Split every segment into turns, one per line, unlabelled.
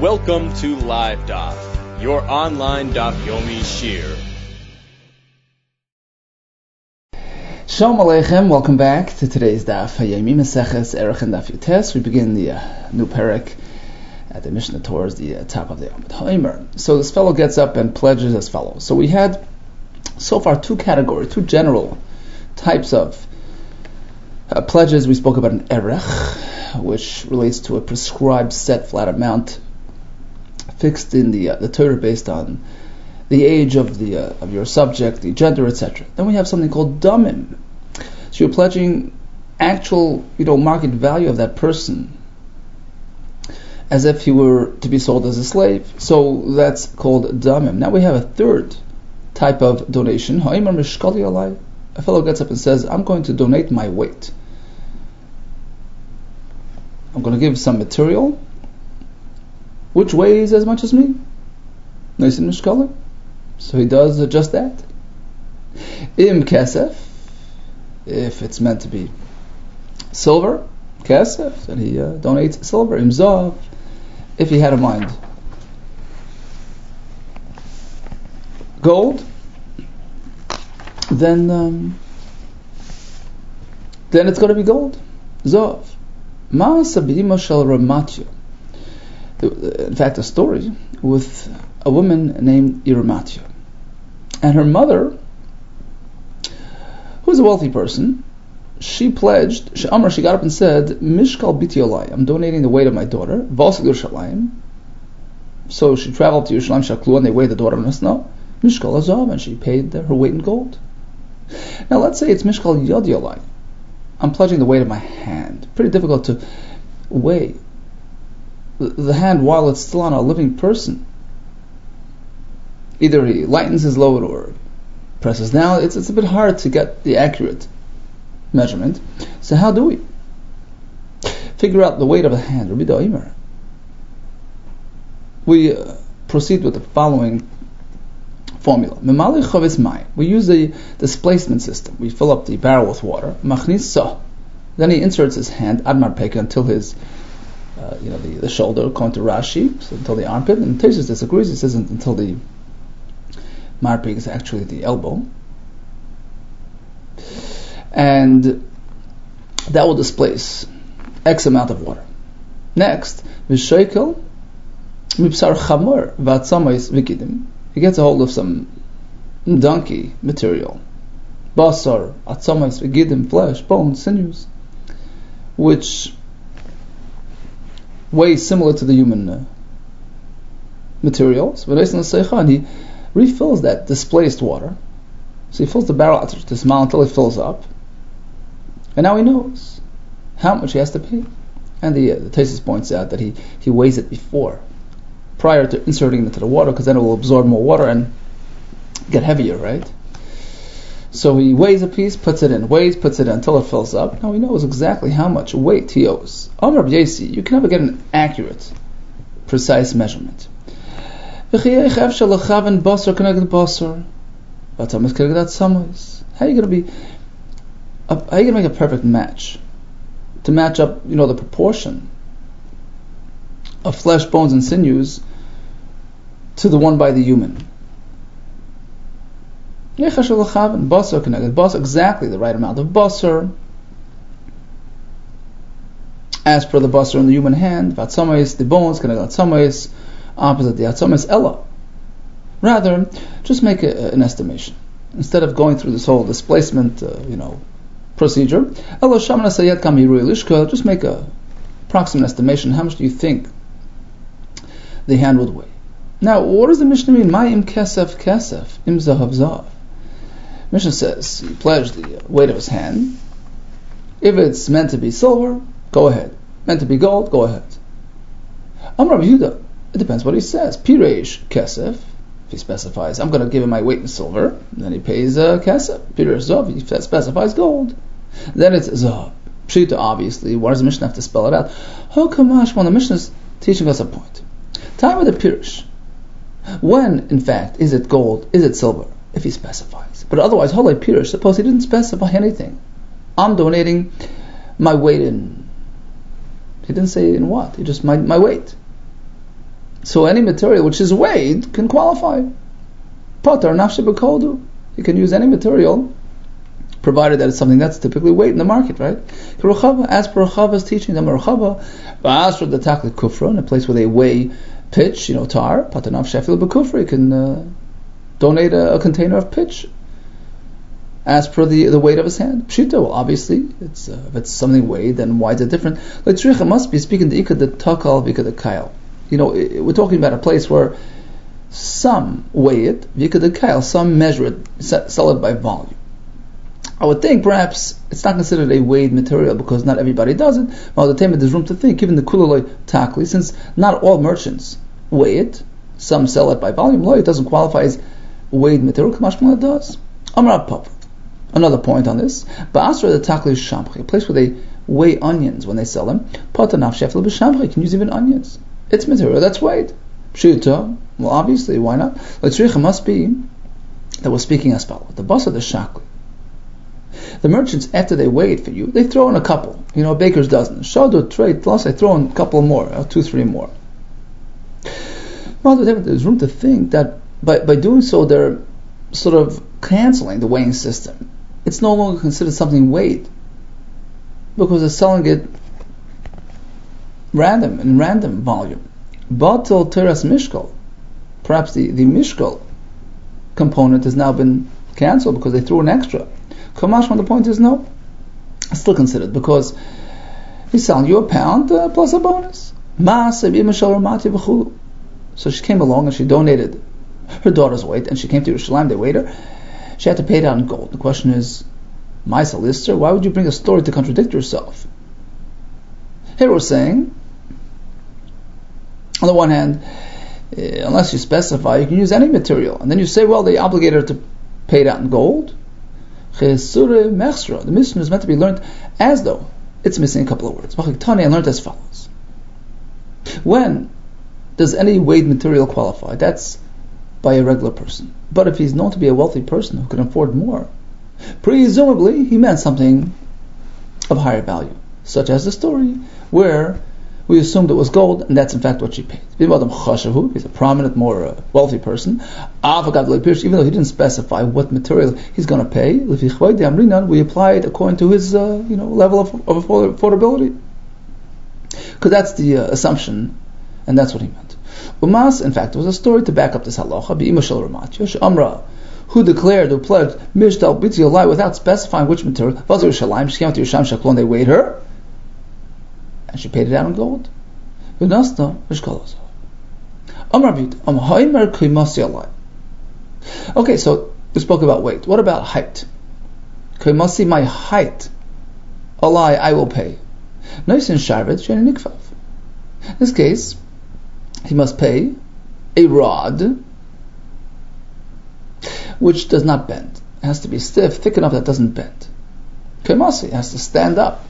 Welcome to Live Daf, your online Daf Yomi Shir.
Shalom Aleichem, welcome back to today's Daf Yomi Maseches Erech and Daf Yotes. We begin the new parak at the Mishnah towards the top of the Amud Haimer. So this fellow gets up and pledges as follows. So we had so far two general types of pledges. We spoke about an Erech, which relates to a prescribed set flat amount fixed in the Torah based on the age of your subject, the gender, etc. Then we have something called damim. So you're pledging actual, market value of that person as if he were to be sold as a slave. So that's called damim. Now we have a third type of donation. A fellow gets up and says, I'm going to donate my weight. I'm going to give some material which weighs as much as me. Nice and mishkala. So he does just that. Im kesef, if it's meant to be silver, kesef, then he donates silver. Im zav, if he had in mind gold, then it's going to be gold. Zav. Ma'asa b'ima shel Ramatya. In fact, a story with a woman named Iramatya. And her mother, who was a wealthy person, she pledged, she got up and said, Mishkal biti olai, I'm donating the weight of my daughter, Valsig Yerushalayim. So she traveled to Yerushalayim Shaklu, and they weighed the daughter Nisna, Mishkal Azav, and she paid her weight in gold. Now let's say it's Mishkal Yad Yolai. I'm pledging the weight of my hand. Pretty difficult to weigh the hand while it's still on a living person. Either he lightens his load or presses down. It's a bit hard to get the accurate measurement. So how do we figure out the weight of a hand? Rabbi Doimer. We proceed with the following formula. We use the displacement system. We fill up the barrel with water. Then he inserts his hand admar peka until his the shoulder, according to Rashi, so until the armpit. And Teshuvos disagrees. He says until the marpik is actually the elbow, and that will displace X amount of water. Next, v'shoikel mipsar chamor v'atzamais v'kidim. He gets a hold of some donkey material, basar, atzamais v'kidim, flesh, bones, sinews, which weighs similar to the human materials. And he refills that displaced water. So he fills the barrel to smile until it fills up. And now he knows how much he has to pay. And the Teshuvos points out that he weighs it prior to inserting it into the water, because then it will absorb more water and get heavier, right? So he weighs a piece, puts it in, puts it in until it fills up. Now he knows exactly how much weight he owes. On Rabbi Yossi, you can never get an accurate, precise measurement. How are you going to make a perfect match? To match up, the proportion of flesh, bones, and sinews to the one by the human. Basar, exactly the right amount of basar, as per the basar in the human hand. Vatsamais, the bones, vatsamais, opposite the atsamais, ella. Rather, just make an estimation. Instead of going through this whole displacement, procedure, ella shamana sayed kam lishka, just make a approximate estimation. How much do you think the hand would weigh? Now, what does the Mishnah mean? Ma im kesef, im zahav zahav. Mishnah says he pledged the weight of his hand. If it's meant to be silver, go ahead. Meant to be gold, go ahead. Amar Rabbi Yehuda, it depends what he says. Pireish kesef, if he specifies, I'm going to give him my weight in silver, then he pays kesef. Pireish zav, if that specifies gold, then it's zav. Pshita, obviously. Why does the Mishnah have to spell it out? Hokamash, when the Mishnah is teaching us a point. Time with the Pireish. When, in fact, is it gold? Is it silver? If he specifies. But otherwise, Holei Pirush, suppose he didn't specify anything. I'm donating my weight in. He didn't say in what. He just my weight. So any material which is weighed can qualify. Patar nafshe b'kodu. You can use any material, provided that it's something that's typically weighed in the market, right? As per Rechava's teaching, the Rechava, Ba'asra the takli kufra, in a place where they weigh pitch, tar, patar nafshe efil b'kufra, you can donate a container of pitch as per the weight of his hand. Pshita, well, obviously, if it's something weighed, then why is it different? L'tzricha must be speaking the ikad the takal v'ikad the kail. We're talking about a place where some weigh it, v'ikad the kail, some measure it, sell it by volume. I would think perhaps it's not considered a weighed material because not everybody does it. While the time there's room to think, even the kulaloi takli, since not all merchants weigh it, some sell it by volume, it doesn't qualify as weighed material. Kamashma does. Amar Papa. Another point on this. Ba'asra the takli shampri, a place where they weigh onions when they sell them. Patanaf shefel b'shampri, you can use even onions. It's material that's weighed. Pshita, well obviously, why not? L'tzricha must be that we're speaking as follows. The basa the shakli. The merchants, after they weigh it for you, they throw in a couple. A baker's dozen. Shadu, trade, plus they throw in a couple more, 2, 3 more. Well, there's room to think that by doing so, they're sort of canceling the weighing system. It's no longer considered something weighed because they're selling it in random volume. Batal teras mishkal, perhaps the mishkal component has now been cancelled because they threw an extra. Kamashman, the point is no, it's still considered because he's selling you a pound plus a bonus. So she came along and she donated her daughter's weight, and she came to Yerushalayim, they weighed her. She had to pay it out in gold. The question is, Maisa Lister, why would you bring a story to contradict yourself? Here we're saying, on the one hand, unless you specify, you can use any material. And then you say, well, they obligated her to pay it out in gold. The mission is meant to be learned as though it's missing a couple of words. I learned as follows. When does any weighed material qualify? That's by a regular person. But if he's known to be a wealthy person who can afford more, presumably he meant something of higher value, such as the story where we assumed it was gold, and that's in fact what she paid. He's a prominent, more wealthy person. Even though he didn't specify what material he's going to pay, we apply it according to his level of affordability. Because that's the assumption, and that's what he meant. Umas, in fact, there was a story to back up this halacha. Be'ima shel Ramatya, Amra, who declared, who pledged, Mishtal B'ti Olai, without specifying which material. Vazir Yerushalayim, she came to Yerushalayim Shaklon, they weighed her, and she paid it out in gold. V'nasta v'shkalosa. Amra B'it, Amhaimer Kaimasi Olai. Okay, so we spoke about weight. What about height? Kaimasi, my height. Olai, I will pay. Noisin Sharvet, Sheni Nikfav. In this case, he must pay a rod which does not bend. It has to be stiff, thick enough that it doesn't bend. Kemasi has to stand up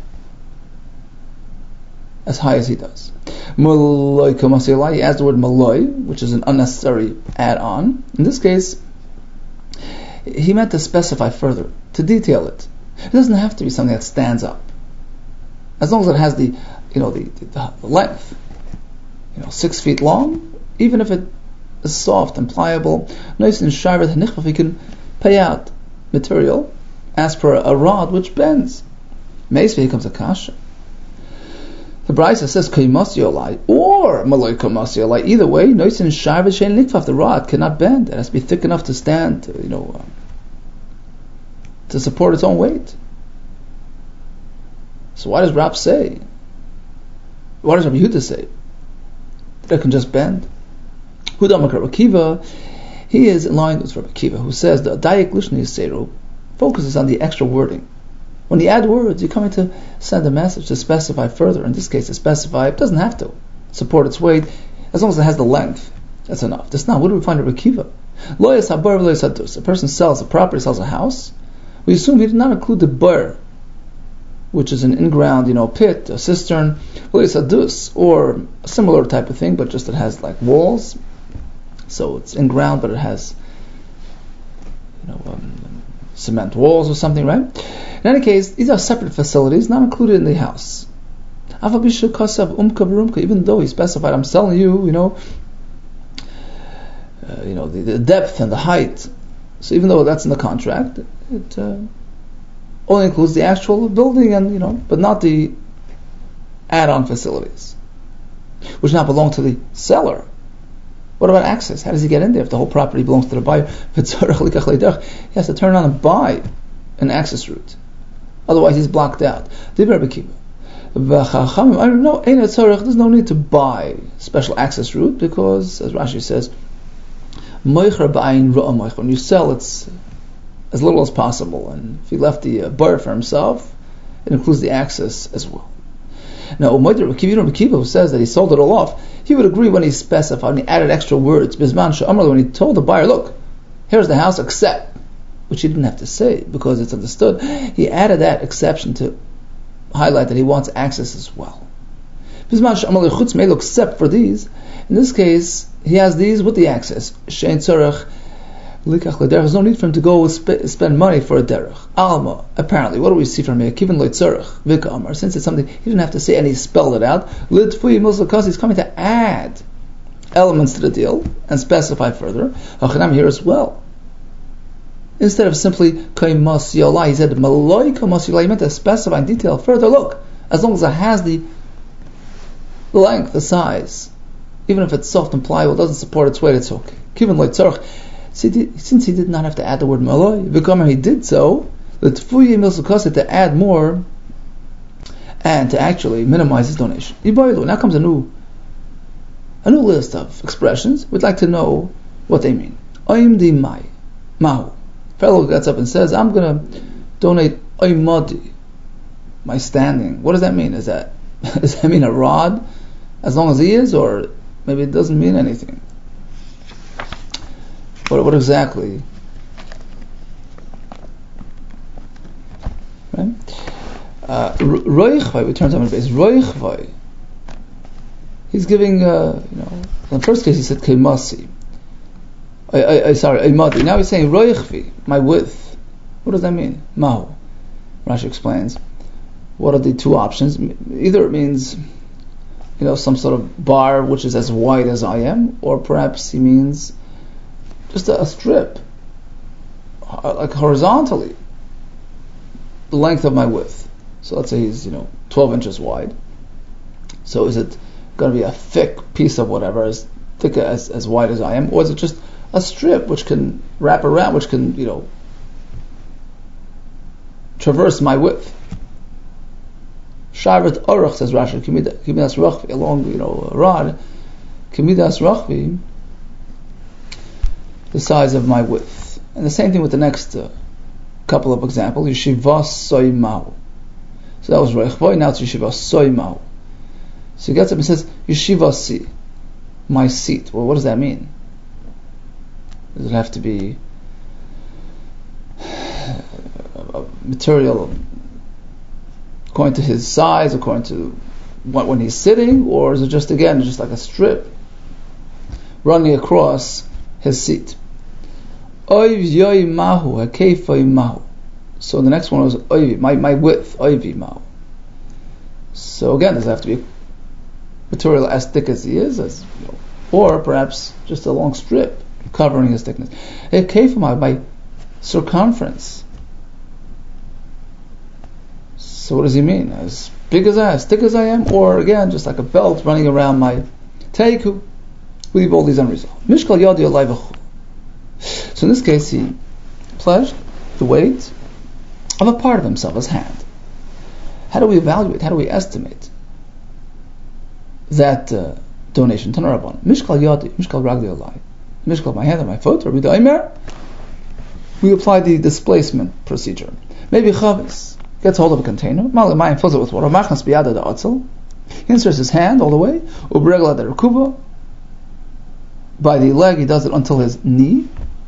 as high as he does. Maloi Kemasi, he adds the word maloi, which is an unnecessary add-on. In this case, he meant to specify further, to detail it. It doesn't have to be something that stands up. As long as it has the length, 6 feet long, even if it is soft and pliable, nice and sharvet hanichvaf, he can pay out material as per a rod which bends. Meisvei comes a kasha. The Brisa says kaimasi olai or maloi kaimasi olai. Either way, nice and sharvet shein nikfaf. The rod cannot bend. It has to be thick enough to stand, to support its own weight. So why does Rab say? Why does Rabbi Yehuda say that it can just bend? Hudamakar Akiva, he is in line with Rabbi Akiva, who says the Dayak Lishni Yisero focuses on the extra wording. When you add words, you're coming to send a message to specify further. In this case, to specify, it doesn't have to support its weight, as long as it has the length. That's enough. That's not. What do we find in Rabbi Akiva? Loyas habar v'loyas hadus. A person sells a property, sells a house. We assume he did not include the bar, which is an in-ground, pit, a cistern, or a similar type of thing, but just it has like walls. So it's in-ground, but it has, cement walls or something, right? In any case, these are separate facilities, not included in the house. Even though he specified, I'm selling you, the depth and the height. So even though that's in the contract, it only includes the actual building and but not the add-on facilities, which now belong to the seller. What about access? How does he get in there if the whole property belongs to the buyer? He has to turn on and buy an access route. Otherwise, he's blocked out. There's no need to buy special access route because, as Rashi says, when you sell, it's as little as possible. And if he left the buyer for himself, it includes the access as well. Now, Rabbi Kiva, who says that he sold it all off, he would agree when he specified, when he added extra words. When he told the buyer, look, here's the house, except, which he didn't have to say because it's understood, he added that exception to highlight that he wants access as well. Except for these, in this case, he has these with the access. There's no need for him to go spend money for a derech. Alma, apparently, what do we see from here? Since it's something he didn't have to say and he spelled it out, he's coming to add elements to the deal and specify further. Here as well. Instead of simply kaimas yola, he said maloi kaimas yola. He meant to specify in detail further. Look, as long as it has the length, the size, even if it's soft and pliable, doesn't support its weight, it's okay. Since he did not have to add the word maloi, he did so, to add more and to actually minimize his donation. Now comes a new list of expressions. We'd like to know what they mean. Mahu. Fellow gets up and says, I'm going to donate oimadi, my standing. What does that mean? Does that mean a rod as long as he is, or maybe it doesn't mean anything? What exactly? Right? Roichvai, we turn to him on the base. Roichvai. He's giving, in the first case he said keimasi. Aimadi. Now he's saying roichvi, my width. What does that mean? Mahu. Rashi explains. What are the two options? Either it means, some sort of bar which is as wide as I am, or perhaps he means just a strip, like horizontally, the length of my width. So let's say he's 12 inches wide. So is it going to be a thick piece of whatever, as thick as wide as I am, or is it just a strip which can wrap around, which can traverse my width? Shavet Aruch, says Rashi, Kimidas Rachvi, along a rod, Kimidas Rachvi, the size of my width. And the same thing with the next couple of examples. Yeshiva Soimau. So that was Reichvoi, now it's Yeshiva Soimau. So he gets up and says, Yeshiva Si, my seat. Well, what does that mean? Does it have to be a material according to his size, according to when he's sitting, or is it just like a strip running across his seat? Oiv yoy mahu, hakeifoy mahu. So the next one was oiv, my width, oivi mahu. So again, does it have to be material as thick as he is, or perhaps just a long strip covering his thickness? Hakeifoy mahu, my circumference. So what does he mean? As thick as I am, or again, just like a belt running around my teiku? We leave all these unresolved. Mishkal yadi alay v'chu. So in this case, he pledged the weight of a part of himself, his hand. How do we evaluate? How do we estimate that donation? Tanarabon. Mishkal yadi, mishkal ragli alay. Mishkal, my hand and my foot, or b'daimer. We apply the displacement procedure. Maybe chavis gets hold of a container, Malamayim fills it with water, Machnas biyada da otzel, he inserts his hand all the way, Ubregla da rukuba, by the leg he does it until his knee,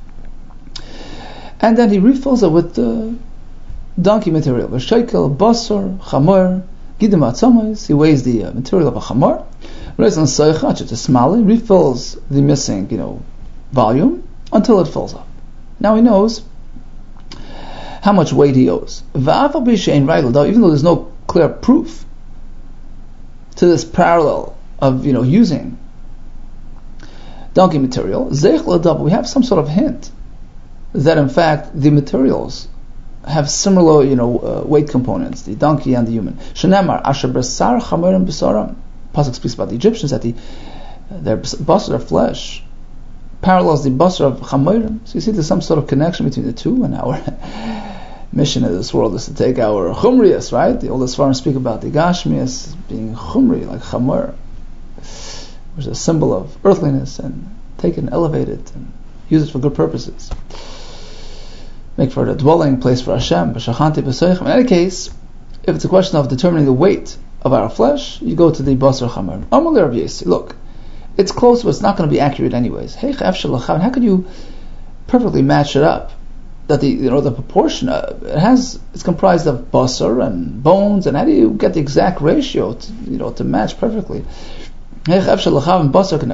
and then he refills it with donkey material, V'sheikel, basar, chamor, gidim atzomais, he weighs the material of a chamor, refills the missing, volume, until it fills up. Now he knows how much weight he owes. Even though there's no clear proof to this parallel of using donkey material, zeich l'adav, we have some sort of hint that in fact the materials have similar, weight components, the donkey and the human. Shenemar asher basar chamerim besaram. Pasuk speaks about the Egyptians that their basar, their flesh, parallels the basar of chamerim. So you see, there's some sort of connection between the two, and our mission in this world is to take our chumrius, right? The oldest Svarim speak about the gashmius being chumri, like chamer, which is a symbol of earthliness, and take it and elevate it and use it for good purposes. Make for a dwelling place for Hashem. In any case, if it's a question of determining the weight of our flesh, you go to the basar chamer. Look, it's close, but it's not going to be accurate anyways. How can you perfectly match it up? That the proportion it's comprised of basar and bones, and how do you get the exact ratio to match perfectly? You're not going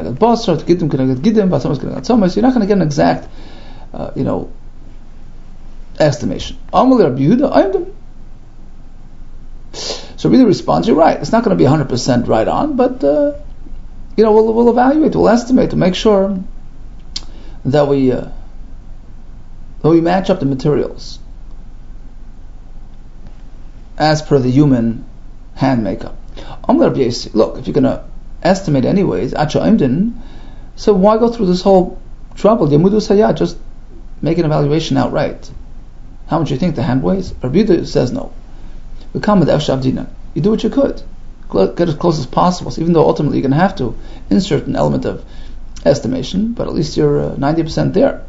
to get an exact estimation. So really responds, you're right, it's not going to be 100% right on, but we'll evaluate, we'll estimate to make sure that we match up the materials as per the human hand makeup. Look, if you're going to estimate anyways, so why go through this whole trouble? Just make an evaluation outright. How much do you think the hand weighs? Rabbi Yehuda says no. We come with Efshavdina. You do what you could. Get as close as possible. So even though ultimately you're going to have to insert an element of estimation, but at least you're 90% there.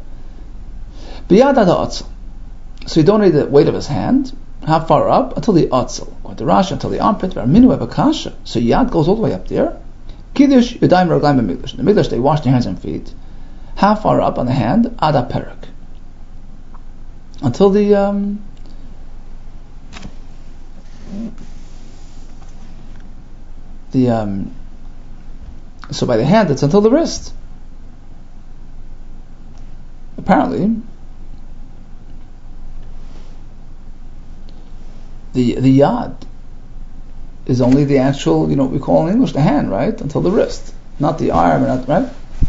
So you don't need the weight of his hand. How far up? Until the atzel. Or the Rashi, until the armpit. So yad goes all the way up there. Kiddush, Yadayim, Raglayim, and Migdash. In the Migdash, they wash their hands and feet. How far up on the hand? Ada perak. Until the so by the hand it's until the wrist. Apparently the yad is only the actual, we call in English the hand, right? Until the wrist, not the arm, right?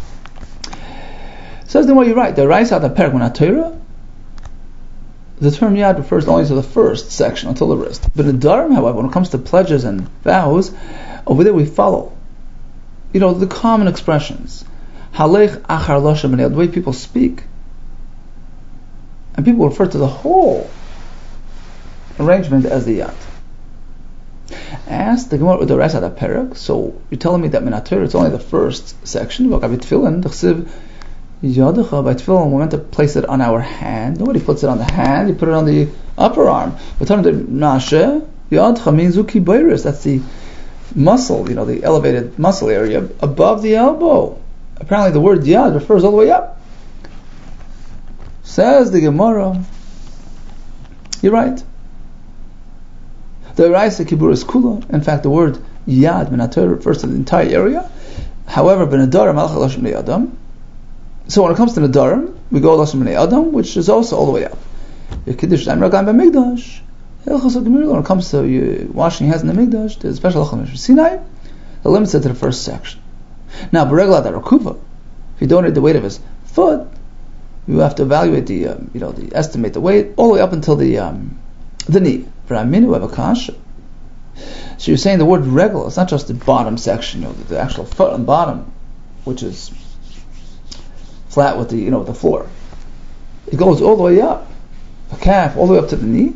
Says the way you're right. The Raisa the perak when Torah. The term yad refers only to the first section, until the wrist. But in Dharam, however, when it comes to pledges and vows, over there we follow, the common expressions. Halech achar loshem, the way people speak. And people refer to the whole arrangement as the yad. Ask the Gemara with the rest of the parak. So you're telling me that Minatir, it's only the first section. By tefillin, we're meant to place it on our hand. Nobody puts it on the hand, you put it on the upper arm. That's the muscle, the elevated muscle area above the elbow. Apparently the word yad refers all the way up. Says the Gemara, you're right. The Raisa Kibur is kula. In fact, the word yad minator refers to the entire area. However, b'nadarim malach lashon b'nei adam. So when it comes to nadarim, we go lashon b'nei adam, which is also all the way up. Kiddush Daim Raglayim b'migdash. When it comes to washing your hands in the migdash, there's a special halachah Sinai that limits it to the first section. Now, b'regla darakuva, if you don't need the weight of his foot, you have to evaluate estimate the weight all the way up until the knee. So you're saying the word regel, it's not just the bottom section, the actual foot on the bottom, which is flat with the floor. It goes all the way up, the calf, all the way up to the knee.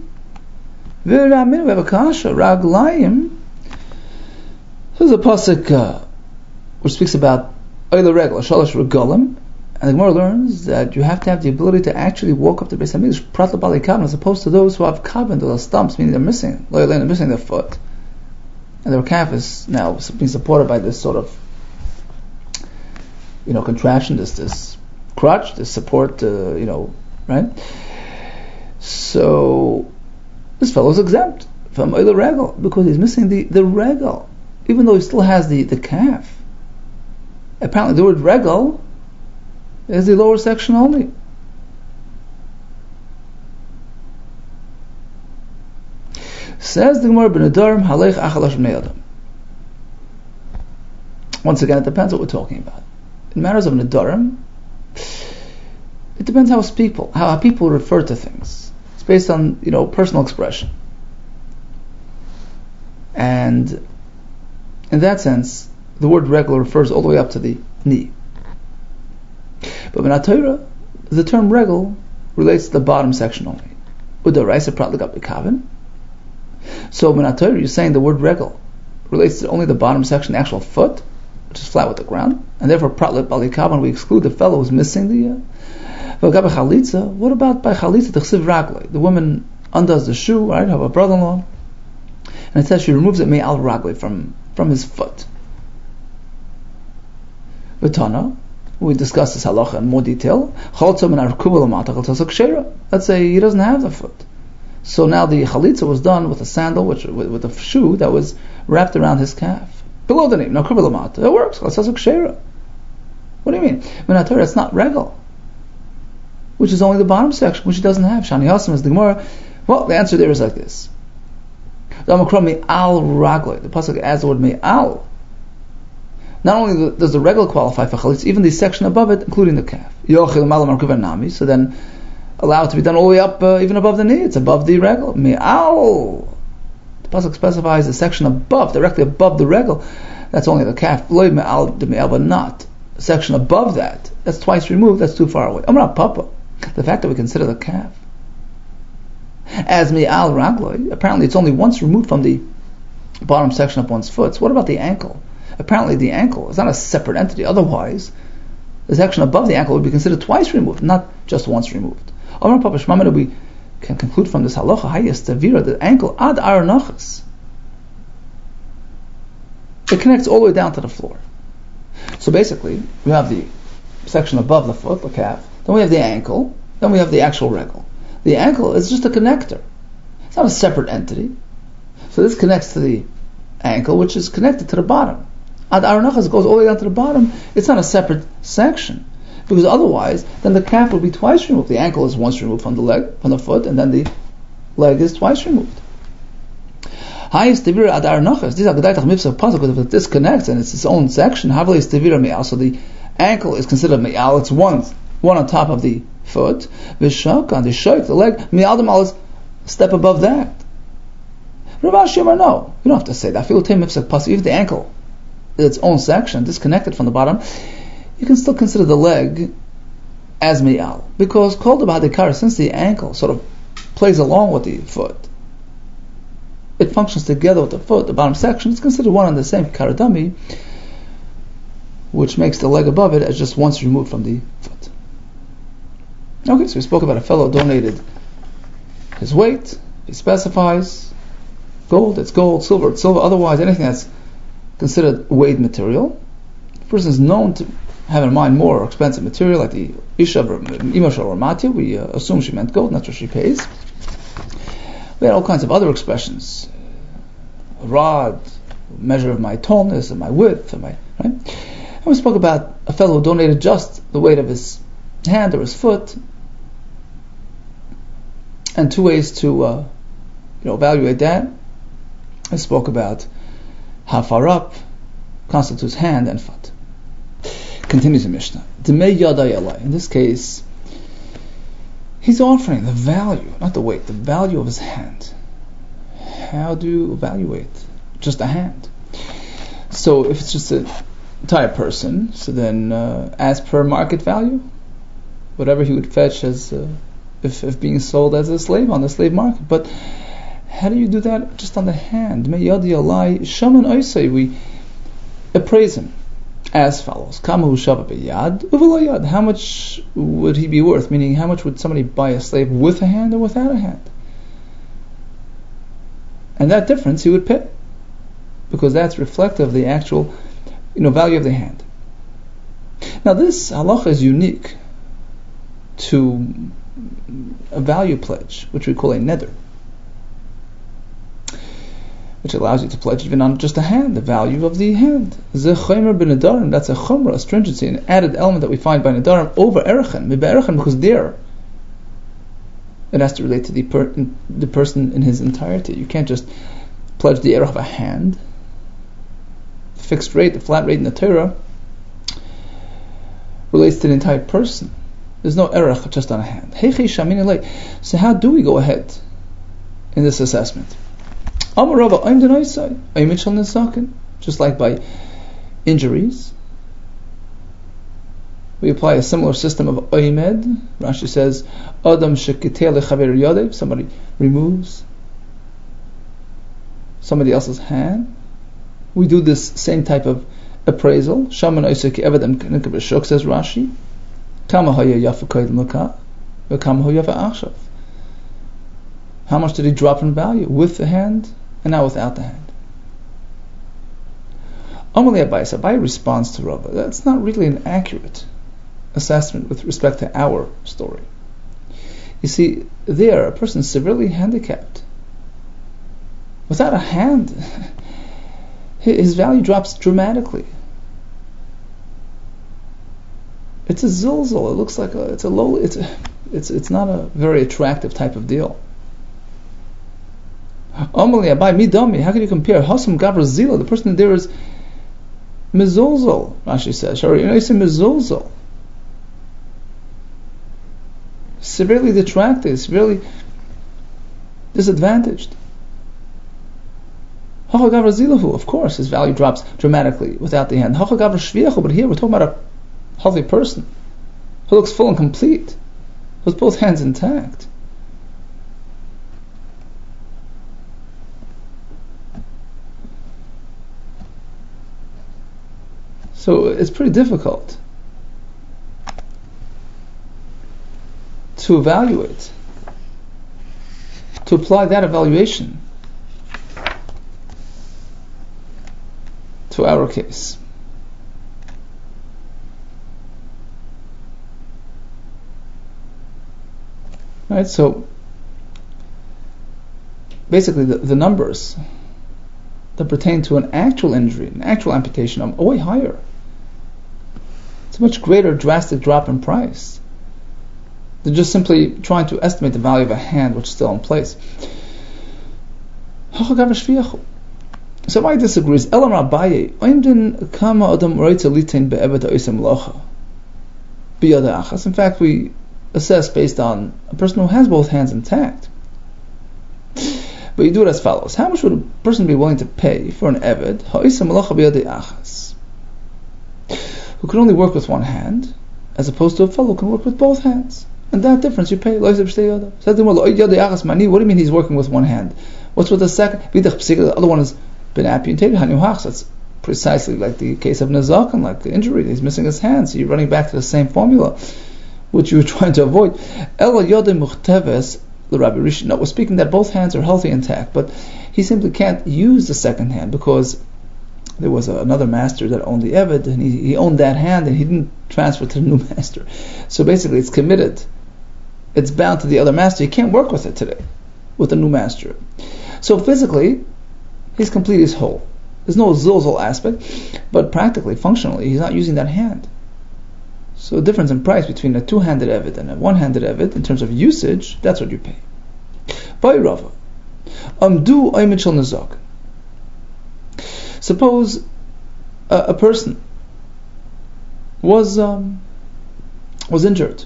Raglayim. This is a pasuk which speaks about oila regel, shalosh regalim. And the Gemara learns that you have to have the ability to actually walk up to the Beis Hamikdash prat bali kavan, as opposed to those who have kavan, those stumps, meaning they're missing their foot, and their calf is now being supported by this sort of contraption, this crutch, this support, right? So this fellow is exempt from oil regel because he's missing the regel, even though he still has the calf. Apparently, the word regel is the lower section only. Says the Gemara, b'nadarim halech achalash b'nei adam. Once again, it depends what we're talking about. In matters of Nedarim, it depends how people refer to things. It's based on, personal expression. And in that sense, the word regel refers all the way up to the knee. But in Torah, the term regel relates to the bottom section only. So in Torah, you're saying the word regel relates to only the bottom section, the actual foot, which is flat with the ground, and therefore pratlet balikavan, we exclude the fellow who's missing the. What about by chalitza t'chsiv raglei? The woman undoes the shoe, right? Have a brother-in-law, and it says she removes it me'al raglei from his foot. V'tana, we discuss this halacha in more detail. Let's say he doesn't have the foot, so now the chalitza was done with a sandal, with a shoe that was wrapped around his calf. Below the knee, no kubalamata. It works. What do you mean? It's not regel, which is only the bottom section, which he doesn't have. Shani Hasim is the Gemara. Well, the answer there is like this. The pasuk adds the word me'al. Not only does the regel qualify for chalitza, even the section above it, including the calf. So then, allow it to be done all the way up, even above the knee. It's above the regel. Me'al. The pasuk specifies the section above, directly above the regel. That's only the calf. But not the section above that. That's twice removed. That's too far away. Papa. The fact that we consider the calf as me'al ragloi, apparently it's only once removed from the bottom section of one's foot. So what about the ankle? Apparently the ankle is not a separate entity. Otherwise, the section above the ankle would be considered twice removed, not just once removed. We can conclude from this halacha, the ankle ad aranachas. It connects all the way down to the floor. So basically, we have the section above the foot, the calf, then we have the ankle, then we have the actual regel. The ankle is just a connector. It's not a separate entity. So this connects to the ankle, which is connected to the bottom. Ad aranachas goes all the way down to the bottom. It's not a separate section. Because otherwise, then the calf will be twice removed. The ankle is once removed from the leg, from the foot, and then the leg is twice removed. Highest devira ad aranachas. These are gedaitach mipsa pasuk. If it disconnects and it's its own section, havli is devira me'al. So the ankle is considered me'al. It's one on top of the foot. V'shak on the shaik, the leg me'al demal is a step above that. Rav Ashi Amar, no, you don't have to say that. If the ankle is its own section, disconnected from the bottom, you can still consider the leg as me'al, because called about the kara, since the ankle sort of plays along with the foot, it functions together with the foot. The bottom section is considered one and the same karadami, which makes the leg above it as just once removed from the foot. Okay, so we spoke about a fellow donated his weight. He specifies gold, it's gold, silver, it's silver. Otherwise, anything that's considered weighed material, the person is known to have in mind more expensive material, like the Isha or Matya. We assume she meant gold, that's what she pays. We had all kinds of other expressions. A rod, measure of my tallness, and my width, and right? And we spoke about a fellow who donated just the weight of his hand or his foot, and two ways to evaluate that. I spoke about how far up constitutes hand and foot. Continues the Mishnah. In this case, he's offering the value, not the weight, the value of his hand. How do you evaluate just a hand? So if it's just an entire person, so then as per market value, whatever he would fetch as if being sold as a slave on the slave market. But how do you do that just on the hand? We appraise him as follows. How much would he be worth? Meaning, how much would somebody buy a slave with a hand or without a hand? And that difference he would pay, because that's reflective of the actual value of the hand. Now this halacha is unique to a value pledge, which we call a neder, which allows you to pledge even on just a hand, the value of the hand. That's a chumrah, a stringency, an added element that we find by nedarim over erechen, because there it has to relate to the person in his entirety. You can't just pledge the erech of a hand. The fixed rate, the flat rate in the Torah relates to the entire person. There's no erech just on a hand. So how do we go ahead in this assessment? Just like by injuries, we apply a similar system of oimed. Rashi says, Adam shekitel lechaver yadev, somebody removes somebody else's hand. We do this same type of appraisal. Shaman oisek evedem nikabeshuk, says Rashi. Kama haya yafa koydem laka, v'kama haya yafa achshav. How much did he drop in value with the hand and now without the hand? Amalei Abai responds to Rava. That's not really an accurate assessment with respect to our story. You see, there a person is severely handicapped. Without a hand, his value drops dramatically. It's a zilzal. It looks like it's not a very attractive type of deal. Amalei Abai midami. How can you compare Hasam Gavra Zila? The person there is mezulzal. Rashi says, "Sorry, you say mezulzal." Severely detracted, severely disadvantaged. Of course, his value drops dramatically without the hand. But here we're talking about a healthy person who looks full and complete, with both hands intact. So it's pretty difficult to evaluate, to apply that evaluation to our case. Right, so basically the numbers that pertain to an actual injury, an actual amputation, are way higher. It's a much greater drastic drop in price than just simply trying to estimate the value of a hand which is still in place. So why disagrees? Elam Rabbaye, in fact, we assess based on a person who has both hands intact. But you do it as follows. How much would a person be willing to pay for an eved who can only work with one hand, as opposed to a fellow who can work with both hands? And that difference you pay. What do you mean he's working with one hand? What's with the second? The other one has been amputated. That's precisely like the case of Nazakan, like the injury. He's missing his hand. So you're running back to the same formula, which you were trying to avoid. No, we're speaking that both hands are healthy, intact, but he simply can't use the second hand because there was another master that owned the Eved, and he owned that hand, and he didn't transfer to the new master. So basically, it's committed. It's bound to the other master. He can't work with it today, with the new master. So physically, he's complete, he's whole. There's no zilzal aspect, but practically, functionally, he's not using that hand. So the difference in price between a two-handed Eved and a one-handed Eved, in terms of usage, that's what you pay. By Rava, Amdu Aymin Shel Nazak. Suppose a person was injured,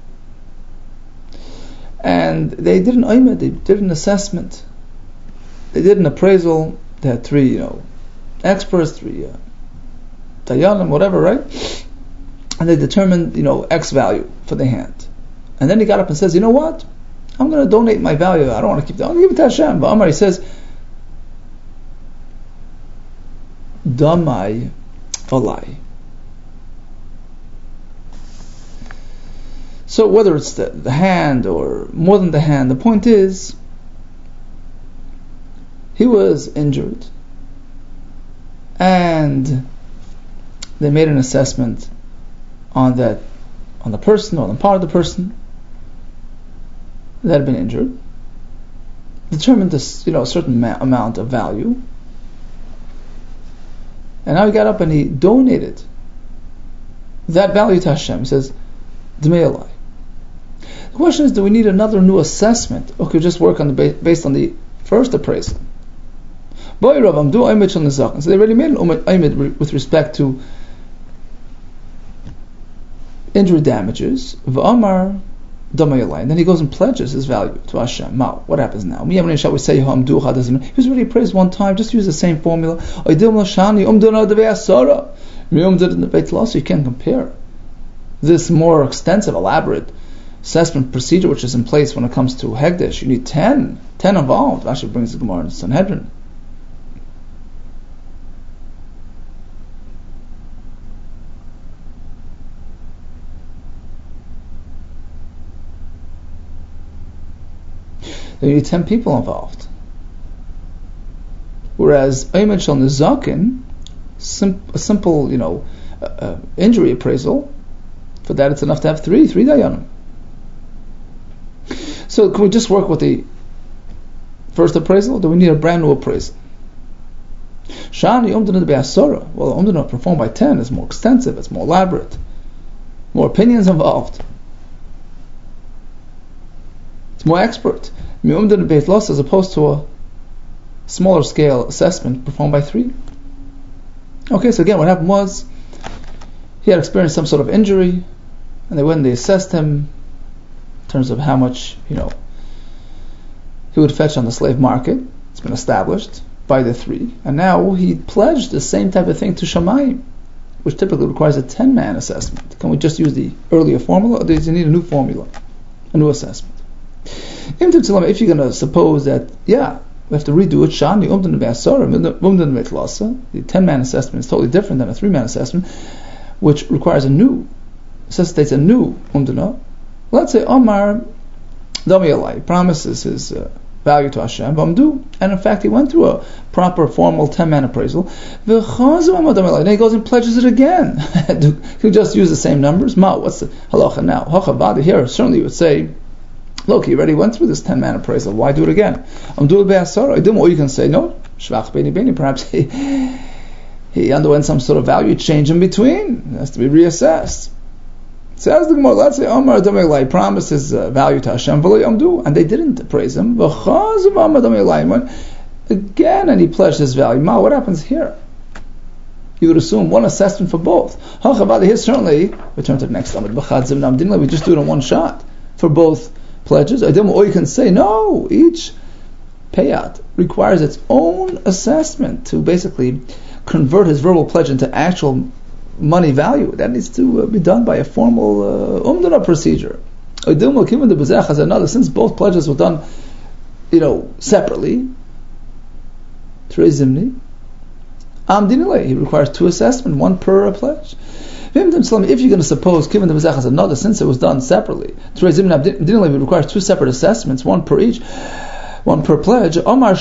and they did an aymed, they did an assessment, they did an appraisal. They had three, experts, three dayanim, whatever, right? And they determined, X value for the hand. And then he got up and says, you know what? I'm going to donate my value. I don't want to keep that. I'll give it to Hashem. But Amar, he says, Damai Alai. So whether it's the hand or more than the hand, the point is, he was injured, and they made an assessment on the person, or on part of the person that had been injured, determined this, a certain amount of value, and now he got up and he donated that value to Hashem. He says, Dmei Alai. The question is, do we need another new assessment, or could we just work on based on the first appraisal? So they already made an aymed with respect to injury damages, v'amar damayalai, and then he goes and pledges his value to Hashem. Now, what happens now? Shall we say he was already appraised one time? Just use the same formula. You can't compare this more extensive, elaborate assessment procedure which is in place when it comes to Hegdesh. You need 10 involved. Rashi brings the Gemara in Sanhedrin. You need 10 people involved. Whereas Ayman Shal Nizakin, a simple, injury appraisal, for that it's enough to have three dayanim. So can we just work with the first appraisal, or do we need a brand new appraisal? Shani Umdana Be'asora. Well, Umdana performed by 10 is more extensive, it's more elaborate, more opinions involved, it's more expert. Umdana Be'atlos as opposed to a smaller scale assessment performed by 3. Okay, so again, what happened was he had experienced some sort of injury, and they assessed him in terms of how much he would fetch on the slave market. It's been established by the 3, and now he pledged the same type of thing to Shamayim, which typically requires a 10-man assessment. Can we just use the earlier formula, or do you need a new formula, a new assessment? If you're going to suppose that, we have to redo it, the 10-man assessment is totally different than a 3-man assessment, which requires necessitates a new umdana. Let's say Omar Damiyalai promises his value to Hashem, and in fact he went through a proper, formal 10-man appraisal. Then he goes and pledges it again. Can we just use the same numbers? What's the halacha now? Here, certainly you would say, look, he already went through this 10-man appraisal. Why do it again? Or you can say, no, shvach beni beni. Perhaps he underwent some sort of value change in between. It has to be reassessed. Says the Gemara, let's say Omar Damelai promised his value to Hashem, and they didn't appraise him. Again, and he pledged his value. What happens here? You would assume one assessment for both. Here certainly, return to the next Amid. We just do it in one shot for both pledges. Or you can say, no, each payout requires its own assessment to basically convert his verbal pledge into actual money value. That needs to be done by a formal umdana procedure. Since both pledges were done, separately, he requires 2 assessments, 1 per pledge. If you're going to suppose, given the Mizach as another, since it was done separately, it requires 2 separate assessments, 1 per each, 1 per pledge.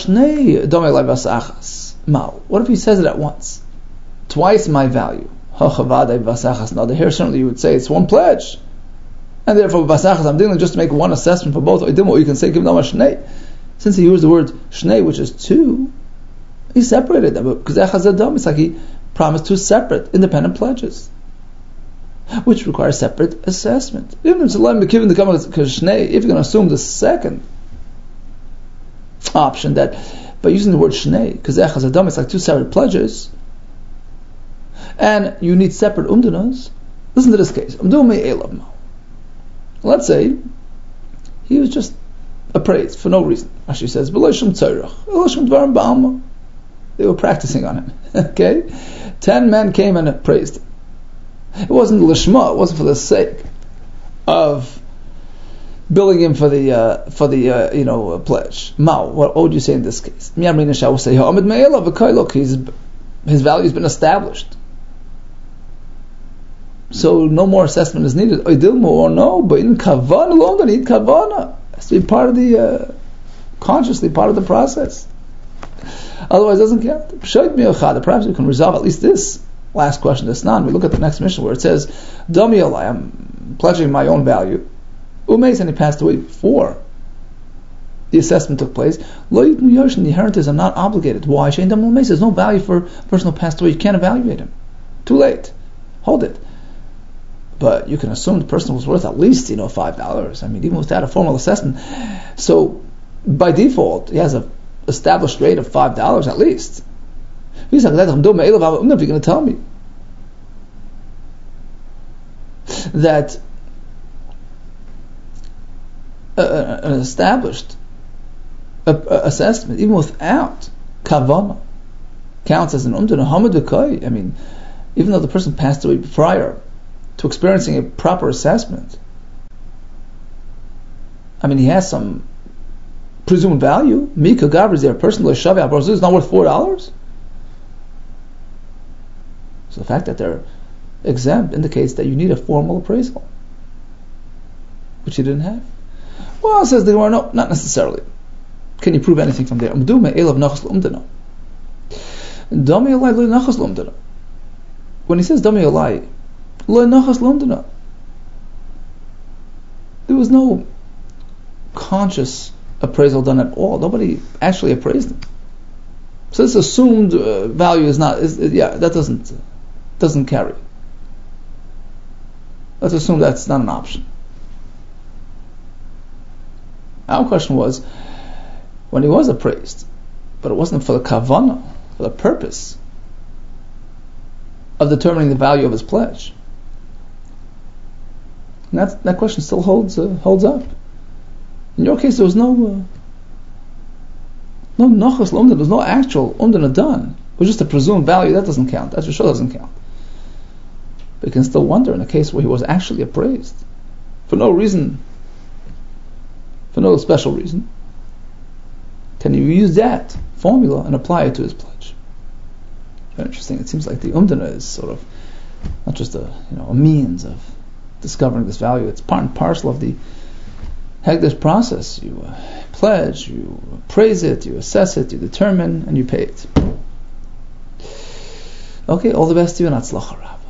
What if he says it at once? Twice my value. Here certainly you would say it's 1 pledge, and therefore I'm dealing just to make 1 assessment for both. Or you can say give them a shnei. Since he used the word shnei, which is 2, he separated them. Because it's like he promised 2 separate, independent pledges, which requires separate assessment. If you're going to assume the second option, that by using the word shnei, because it's like 2 separate pledges, and you need separate umdanas. Listen to this case. Let's say he was just appraised for no reason. Rashi says, they were practicing on him. Okay? 10 men came and appraised him. It wasn't lishma, it wasn't for the sake of billing him for the pledge. What would you say in this case? Will say, look, his value has been established, so no more assessment is needed. Or no, but in kavana, longer need kavana. It has to be part of the consciously part of the process. Otherwise, it doesn't count. Perhaps we can resolve at least this last question. This we look at the next mission where it says, "Damiyalai, I'm pledging my own value." Umeis, and he passed away before the assessment took place. The inheritors are not obligated. Why? There's no value for a person who passed away. You can't evaluate him. Too late. Hold it. But you can assume the person was worth at least $5. Even without a formal assessment. So by default, he has an established rate of $5 at least. If you're going to tell me, that an established assessment, even without kavanah, counts as an umdana hamadukai. I mean, even though the person passed away prior to experiencing a proper assessment, I mean, he has some presumed value. Mika Gabri is there. A person like Shavi Abarzuz is not worth $4. So the fact that they're exempt indicates that you need a formal appraisal, which you didn't have. Well, it says they were no, not necessarily. Can you prove anything from there? When he says Dami Alai, there was no conscious appraisal done at all. Nobody actually appraised him. So this assumed value is not. That doesn't carry. Let's assume that's not an option. Our question was, when he was appraised, but it wasn't for the kavanah, for the purpose of determining the value of his pledge. And that question still holds up. In your case, there was no nachas l'umdana. There was no actual umdana done. It was just a presumed value. That doesn't count. That for sure doesn't count. But you can still wonder in a case where he was actually appraised for no reason, for no special reason. Can you use that formula and apply it to his pledge? Very interesting. It seems like the umdana is sort of not just a means of discovering this value. It's part and parcel of the Hegdish process. You pledge, you appraise it, you assess it, you determine, and you pay it. Okay, all the best to you and Atzlacha Rav.